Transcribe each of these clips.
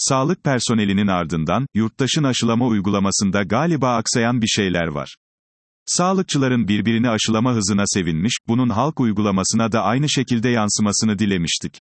Sağlık personelinin ardından, yurttaşın aşılama uygulamasında galiba aksayan bir şeyler var. Sağlıkçıların birbirini aşılama hızına sevinmiş, bunun halk uygulamasına da aynı şekilde yansımasını dilemiştik.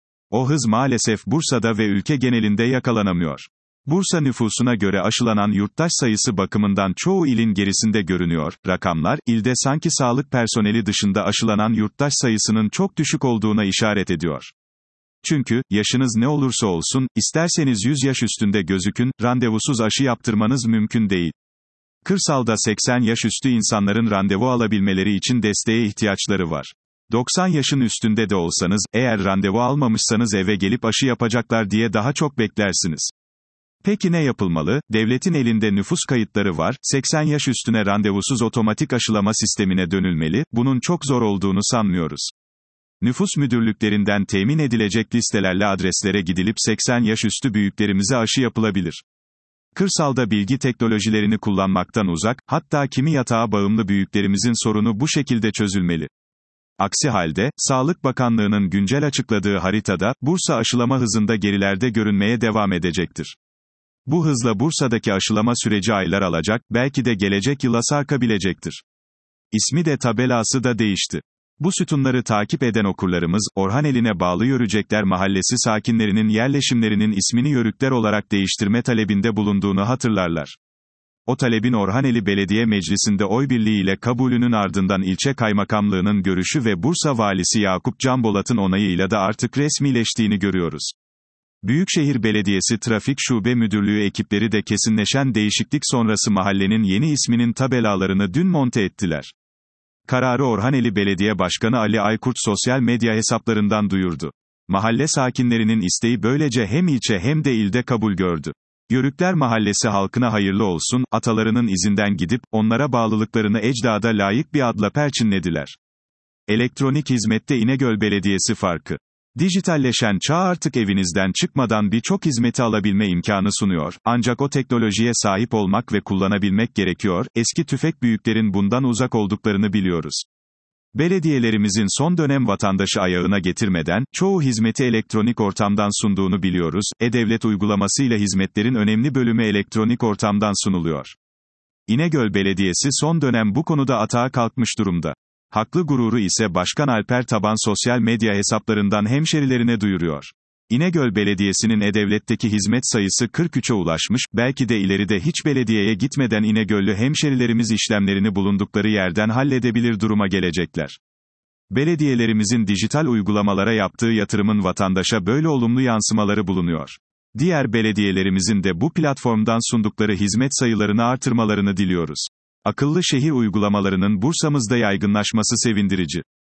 O hız maalesef Bursa'da ve ülke genelinde yakalanamıyor. Bursa nüfusuna göre aşılanan yurttaş sayısı bakımından çoğu ilin gerisinde görünüyor. Rakamlar, ilde sanki sağlık personeli dışında aşılanan yurttaş sayısının çok düşük olduğuna işaret ediyor. Çünkü, yaşınız ne olursa olsun, isterseniz 100 yaş üstünde gözükün, randevusuz aşı yaptırmanız mümkün değil. Kırsalda 80 yaş üstü insanların randevu alabilmeleri için desteğe ihtiyaçları var. 90 yaşın üstünde de olsanız, eğer randevu almamışsanız eve gelip aşı yapacaklar diye daha çok beklersiniz. Peki ne yapılmalı? Devletin elinde nüfus kayıtları var, 80 yaş üstüne randevusuz otomatik aşılama sistemine dönülmeli, bunun çok zor olduğunu sanmıyoruz. Nüfus müdürlüklerinden temin edilecek listelerle adreslere gidilip 80 yaş üstü büyüklerimize aşı yapılabilir. Kırsalda bilgi teknolojilerini kullanmaktan uzak, hatta kimi yatağa bağımlı büyüklerimizin sorunu bu şekilde çözülmeli. Aksi halde, Sağlık Bakanlığı'nın güncel açıkladığı haritada, Bursa aşılama hızında gerilerde görünmeye devam edecektir. Bu hızla Bursa'daki aşılama süreci aylar alacak, belki de gelecek yıla sarkabilecektir. İsmi de tabelası da değişti. Bu sütunları takip eden okurlarımız, Orhaneli'ne bağlı Yörükler Mahallesi sakinlerinin yerleşimlerinin ismini Yörükler olarak değiştirme talebinde bulunduğunu hatırlarlar. O talebin Orhaneli Belediye Meclisi'nde oy birliğiyle kabulünün ardından ilçe kaymakamlığının görüşü ve Bursa Valisi Yakup Canbolat'ın onayıyla da artık resmileştiğini görüyoruz. Büyükşehir Belediyesi Trafik Şube Müdürlüğü ekipleri de kesinleşen değişiklik sonrası mahallenin yeni isminin tabelalarını dün monte ettiler. Kararı Orhaneli Belediye Başkanı Ali Aykurt sosyal medya hesaplarından duyurdu. Mahalle sakinlerinin isteği böylece hem ilçe hem de ilde kabul gördü. Yörükler Mahallesi halkına hayırlı olsun, atalarının izinden gidip, onlara bağlılıklarını ecdada layık bir adla perçinlediler. Elektronik hizmette İnegöl Belediyesi farkı. Dijitalleşen çağ artık evinizden çıkmadan birçok hizmeti alabilme imkanı sunuyor, ancak o teknolojiye sahip olmak ve kullanabilmek gerekiyor, eski tüfek büyüklerin bundan uzak olduklarını biliyoruz. Belediyelerimizin son dönem vatandaşı ayağına getirmeden, çoğu hizmeti elektronik ortamdan sunduğunu biliyoruz, E-Devlet uygulamasıyla hizmetlerin önemli bölümü elektronik ortamdan sunuluyor. İnegöl Belediyesi son dönem bu konuda atağa kalkmış durumda. Haklı gururu ise Başkan Alper Taban sosyal medya hesaplarından hemşerilerine duyuruyor. İnegöl Belediyesi'nin E-Devlet'teki hizmet sayısı 43'e ulaşmış, belki de ileride hiç belediyeye gitmeden İnegöllü hemşerilerimiz işlemlerini bulundukları yerden halledebilir duruma gelecekler. Belediyelerimizin dijital uygulamalara yaptığı yatırımın vatandaşa böyle olumlu yansımaları bulunuyor. Diğer belediyelerimizin de bu platformdan sundukları hizmet sayılarını artırmalarını diliyoruz. Akıllı şehir uygulamalarının Bursa'mızda yaygınlaşması sevindirici.